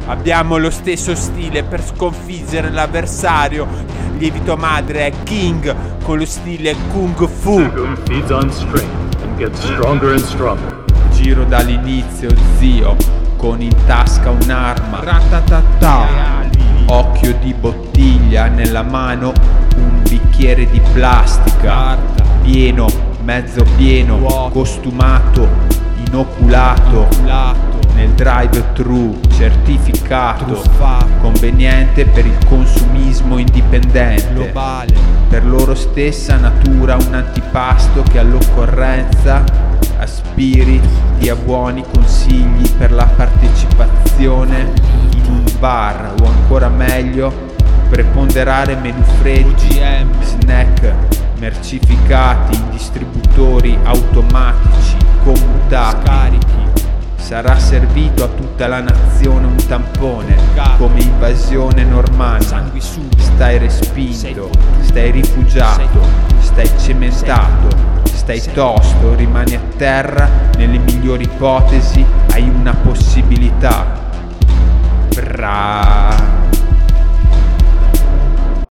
Abbiamo lo stesso stile per sconfiggere l'avversario. Lievito madre è King con lo stile Kung Fu. Feeds on strength and gets stronger and stronger. Giro dall'inizio, zio, con in tasca un'arma. Ratatata. Occhio di bottiglia, nella mano un bicchiere di plastica. Pieno, mezzo pieno, costumato, inoculato. Nel drive-thru, certificato, conveniente per il consumismo indipendente. Globale. Per loro stessa natura un antipasto che all'occorrenza aspiri, dia buoni consigli per la partecipazione in un bar, o ancora meglio preponderare menù freddi, snack mercificati in distributori automatici commutati. Sarà servito a tutta la nazione un tampone come invasione normanna. Stai respinto, stai rifugiato, stai cementato, stai tosto, rimani a terra. Nelle migliori ipotesi hai una possibilità. Bra.